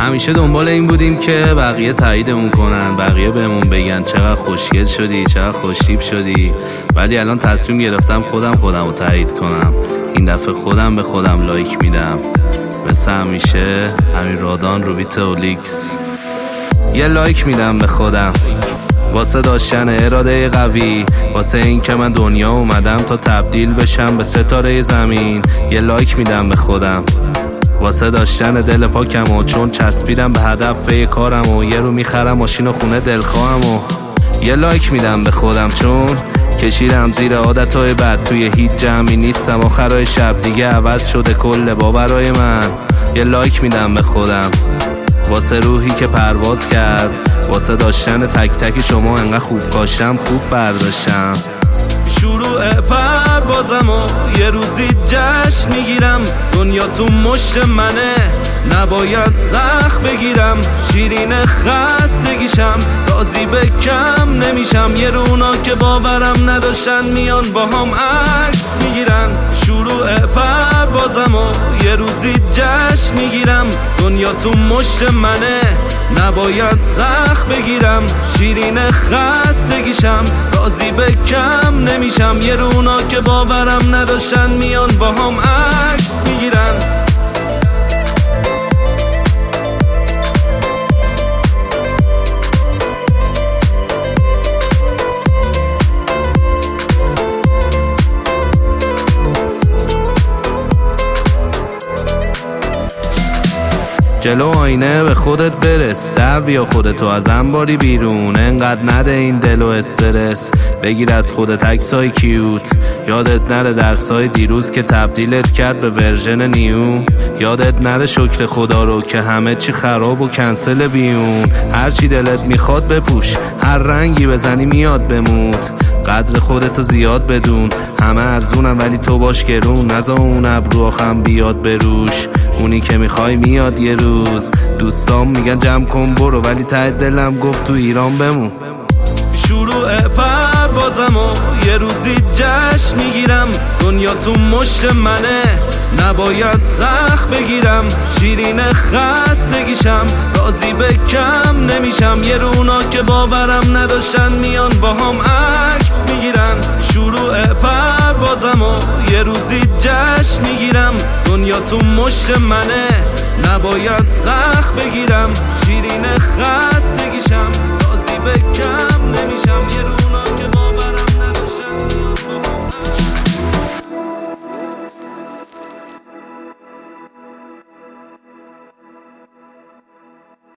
همیشه دنبال این بودیم که بقیه تاییدمون کنن، بقیه بهمون بگن چقدر خوشگل شدی، چقدر خوشتیپ شدی. ولی الان تصمیم گرفتم خودم رو تایید کنم. این دفعه خودم به خودم لایک میدم. مثل همیشه همین رادان روبیت اولیکس. یه لایک میدم به خودم واسه داشتن اراده قوی، واسه این که من دنیا اومدم تا تبدیل بشم به ستاره زمین. یه لایک میدم به خودم واسه داشتن دل پاکم و چون چسبیدم به هدف به کارم و یه رو میخرم ماشین و خونه دلخواهم. و یه لایک میدم به خودم چون کشیدم زیر عادتهای بد، توی هیچ جمعی نیستم آخرای شب دیگه عوض شده کل باورای من. یه لایک میدم به خودم واسه روحی که پرواز کرد، واسه داشتن تک تک شما انقدر خوب کاشتم خوب برداشتم. شروع پروازم و یه روزی جشن میگیرم، دنیا تو مشت منه نباید سخت بگیرم. شیرین خستگیشم راضی به کم نمیشم، یه رونا که باورم نداشتن میان با هم عکس میگیرن. شروع پروازم و یه روزی جشن میگیرم، دنیا تو مشت منه نباید سخت بگیرم. شیرین خستگیشم راضی به کم نمیشم، یه رونا که باورم نداشتن میان با هم عکس میگیرن. جلو آینه به خودت برس، در بیا خودتو از انباری بیرون. انقدر نده این دل و استرس، بگیر از خودت عکسای کیوت. یادت نره درسای دیروز که تبدیلت کرد به ورژن نیو. یادت نره شکر خدا رو که همه چی خراب و کنسل بیون. هر چی دلت میخواد بپوش، هر رنگی بزنی میاد بموت. قدر خودتو زیاد بدون، همه ارزونم ولی تو باش گرون. نزا اون ابرو آخم بیاد بروش، اونی که میخوای میاد یه روز. دوستام میگن جمع کن برو، ولی ته دلم گفت تو ایران بمون. شروع پروازم و یه روزی جشن میگیرم، دنیا تو مشت منه نباید سخت بگیرم. شیرین خستگیشم راضی به کم نمیشم، یه رونا که باورم نداشتن میان با هم عکس میگیرن. شروع پروازم و یه روزی جشن میگیرم، دنیا تو مشت منه نباید سخت بگیرم. شیرین خستگیشم راضی به کم نمیشم، یه رونا که